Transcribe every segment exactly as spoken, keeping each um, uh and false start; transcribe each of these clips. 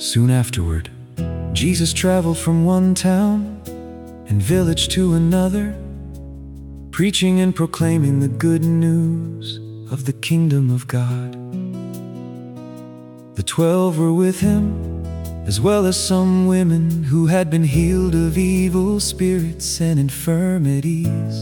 Soon afterward, Jesus traveled from one town and village to another, preaching and proclaiming the good news of the kingdom of God. The twelve were with him, as well as some women who had been healed of evil spirits and infirmities.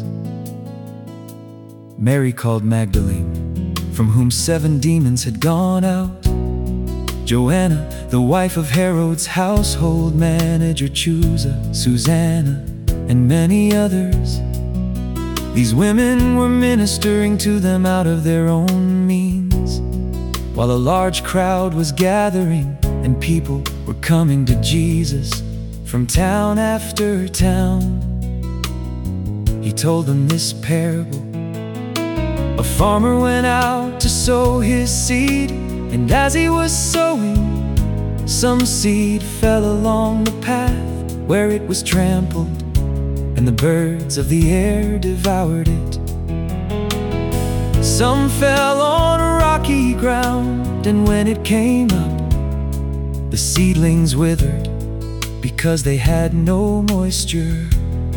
Mary called Magdalene, from whom seven demons had gone out. Joanna, the wife of Herod's household manager, Chusa, Susanna, and many others. These women were ministering to them out of their own means, while a large crowd was gathering and people were coming to Jesus from town after town. He told them this parable. A farmer went out to sow his seed, and as he was sowing, some seed fell along the path where it was trampled, and the birds of the air devoured it. Some fell on rocky ground, and when it came up, the seedlings withered because they had no moisture.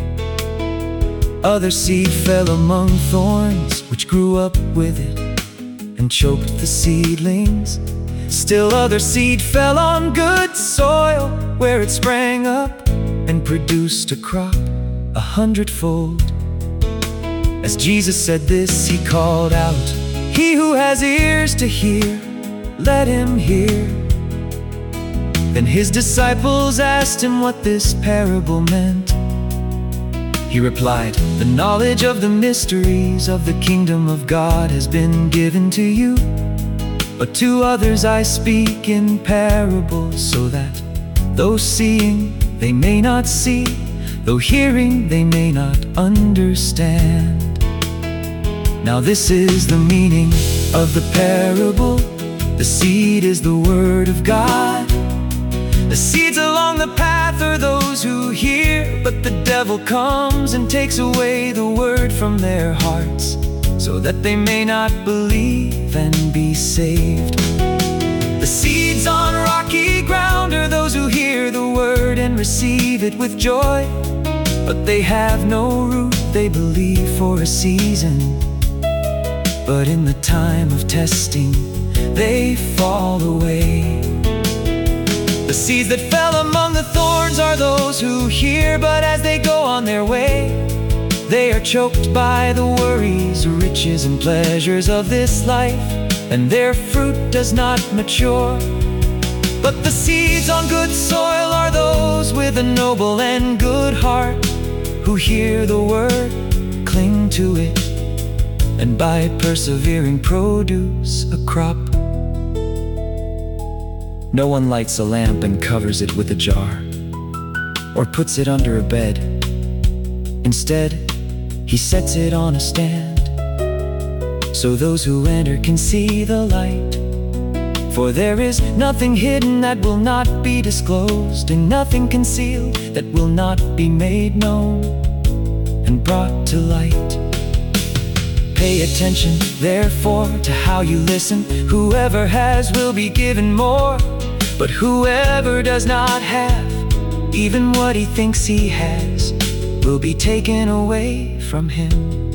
Other seed fell among thorns, which grew up with it and choked the seedlings. Still other seed fell on good soil, where it sprang up and produced a crop a hundredfold. As Jesus said this, he called out, "He who has ears to hear, let him hear." Then his disciples asked him what this parable meant. He replied, "The knowledge of the mysteries of the kingdom of God has been given to you, but to others I speak in parables, so that though seeing they may not see, though hearing they may not understand." Now this is the meaning of the parable. The seed is the word of God. The seeds along the path are those who hear, but the devil comes and takes away the word from their hearts, so that they may not believe and be saved. The seeds on rocky ground are those who hear the word and receive it with joy, but they have no root. They believe for a season, but in the time of testing they fall away. The seeds that fell among the thorns are those who hear, but as they go on their way, they are choked by the worries, riches, and pleasures of this life, and their fruit does not mature. But the seeds on good soil are those with a noble and good heart, who hear the word, cling to it, and by persevering produce a crop. No one lights a lamp and covers it with a jar, or puts it under a bed. Instead, he sets it on a stand, so those who enter can see the light. For there is nothing hidden that will not be disclosed, and nothing concealed that will not be made known and brought to light. Pay attention, therefore, to how you listen. Whoever has will be given more, but whoever does not have, even what he thinks he has, will be taken away from him.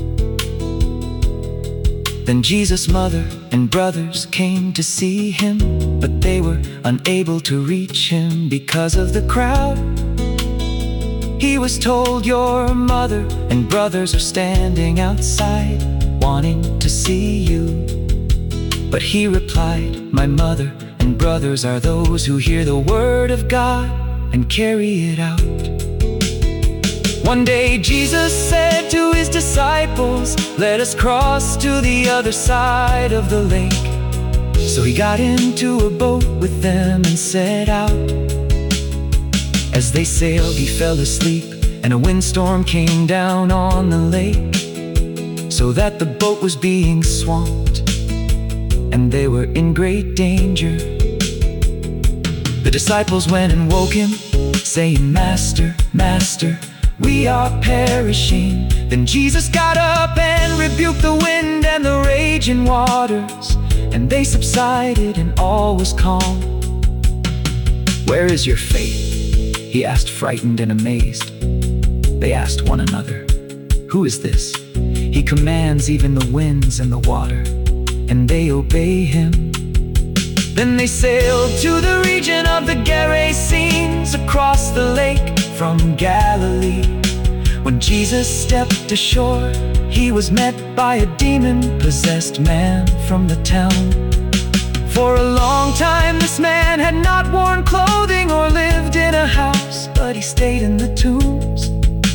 Then Jesus' mother and brothers came to see him, but they were unable to reach him because of the crowd. He was told, "Your mother and brothers are standing outside, wanting to see you." But he replied, "My mother and brothers are those who hear the word of God and carry it out." One day Jesus said to his disciples, "Let us cross to the other side of the lake." So he got into a boat with them and set out. As they sailed, he fell asleep, and a windstorm came down on the lake, so that the boat was being swamped, and they were in great danger. The disciples went and woke him, saying, "Master, Master, we are perishing." Then Jesus got up and rebuked the wind and the raging waters, and they subsided and all was calm. "Where is your faith?" he asked, frightened and amazed. They asked one another, "Who is this? He commands even the winds and the water, and they obey him." Then they sailed to the region of the Gerasenes, across the lake from Galilee. When Jesus stepped ashore, he was met by a demon-possessed man from the town. For a long time this man had not worn clothing or lived in a house, but he stayed in the tombs.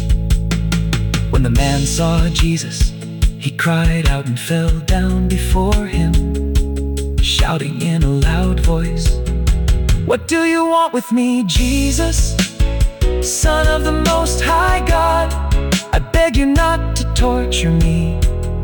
When the man saw Jesus, he cried out and fell down before him, shouting in a loud voice, "What do you want with me, Jesus, Son of the Most High God? I beg you not to torture me."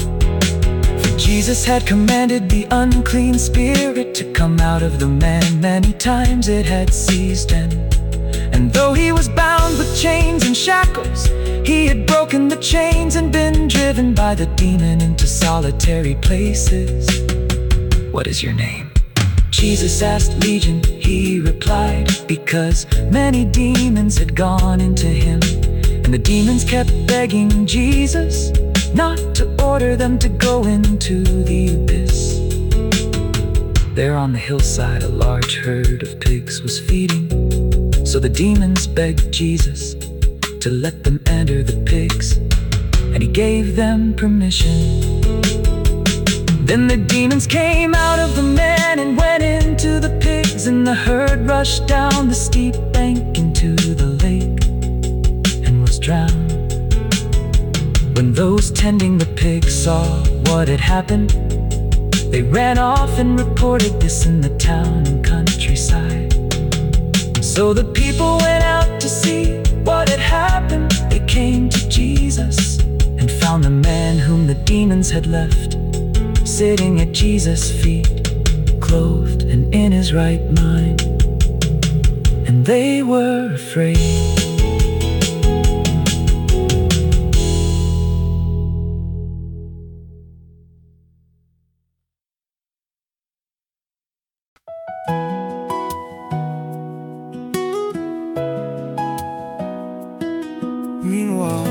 For Jesus had commanded the unclean spirit to come out of the man. Many times it had seized him, and though he was bound with chains and shackles, he had broken the chains and been driven by the demon into solitary places. "What is your name?" Jesus asked. "Legion," he replied, because many demons had gone into him. And the demons kept begging Jesus not to order them to go into the abyss. There on the hillside a large herd of pigs was feeding, so the demons begged Jesus to let them enter the pigs, and he gave them permission. Then the demons came out of the man and went into the pigs, and the herd rushed down the steep bank into the lake and was drowned. When those tending the pigs saw what had happened, they ran off and reported this in the town and countryside. So the people went out to see what had happened. They came to Jesus and found the man whom the demons had left, sitting at Jesus' feet, clothed and in his right mind. And they were afraid. Meanwhile,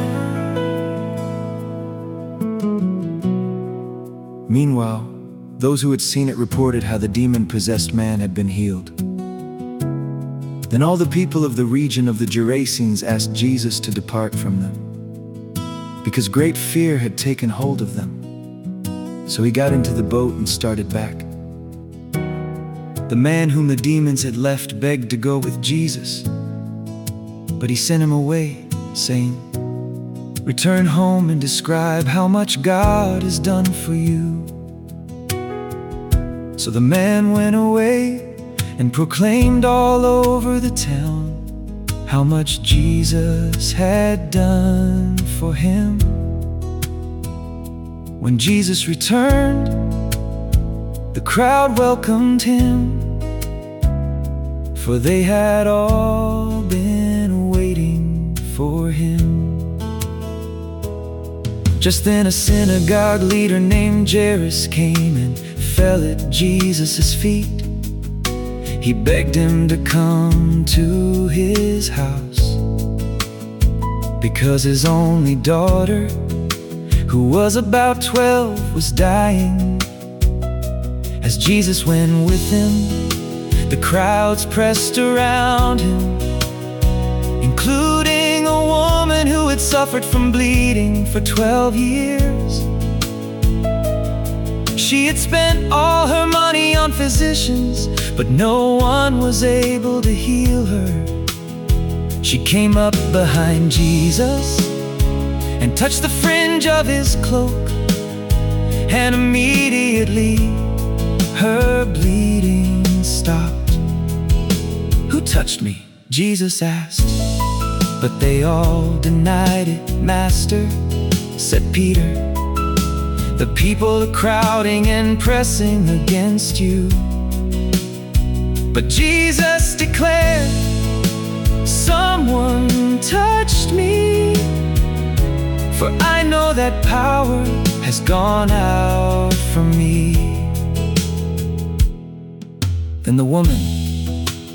Meanwhile, those who had seen it reported how the demon-possessed man had been healed. Then all the people of the region of the Gerasenes asked Jesus to depart from them, because great fear had taken hold of them. So he got into the boat and started back. The man whom the demons had left begged to go with Jesus, but he sent him away, saying, "Return home and describe how much God has done for you." So the man went away and proclaimed all over the town how much Jesus had done for him. When Jesus returned, the crowd welcomed him, for they had all been waiting for him. Just then a synagogue leader named Jairus came and fell at Jesus' feet. He begged him to come to his house, because his only daughter, who was about twelve, was dying. As Jesus went with him, the crowds pressed around him, including a woman who had suffered from bleeding for twelve years. She had spent all her money on physicians, but no one was able to heal her. She came up behind Jesus and touched the fringe of his cloak, and immediately her bleeding stopped. "Who touched me?" Jesus asked. But they all denied it. "Master," said Peter, "the people are crowding and pressing against you." But Jesus declared, "Someone touched me, for I know that power has gone out from me." Then the woman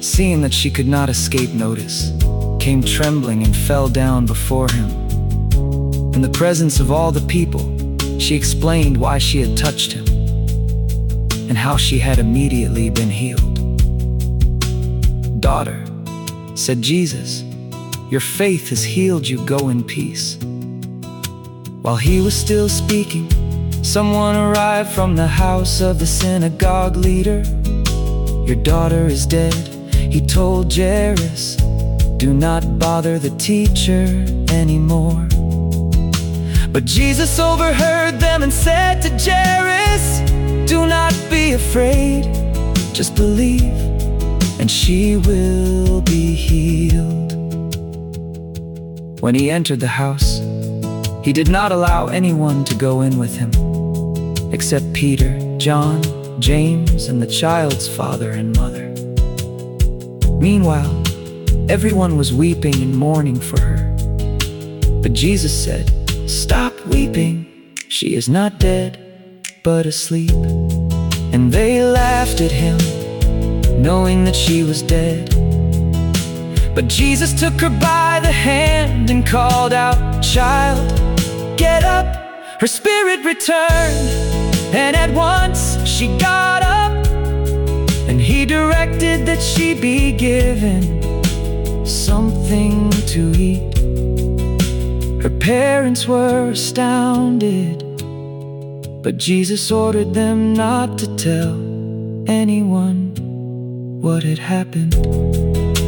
seeing that she could not escape notice, came trembling and fell down before him. In the presence of all the people, she explained why she had touched him and how she had immediately been healed. "Daughter," said Jesus, "your faith has healed you. Go in peace." While he was still speaking, someone arrived from the house of the synagogue leader. "Your daughter is dead," he told Jairus. "Do not bother the teacher anymore." But Jesus overheard them and said to Jairus, "Do not be afraid, just believe, and she will be healed." When he entered the house, he did not allow anyone to go in with him, except Peter, John, James, and the child's father and mother. Meanwhile, everyone was weeping and mourning for her. But Jesus said, "Stop weeping, she is not dead, but asleep." And they laughed at him, knowing that she was dead. But Jesus took her by the hand and called out, "Child, get up." Her spirit returned, and at once she got up, and he directed that she be given something to eat. Her parents were astounded, but Jesus ordered them not to tell anyone what had happened.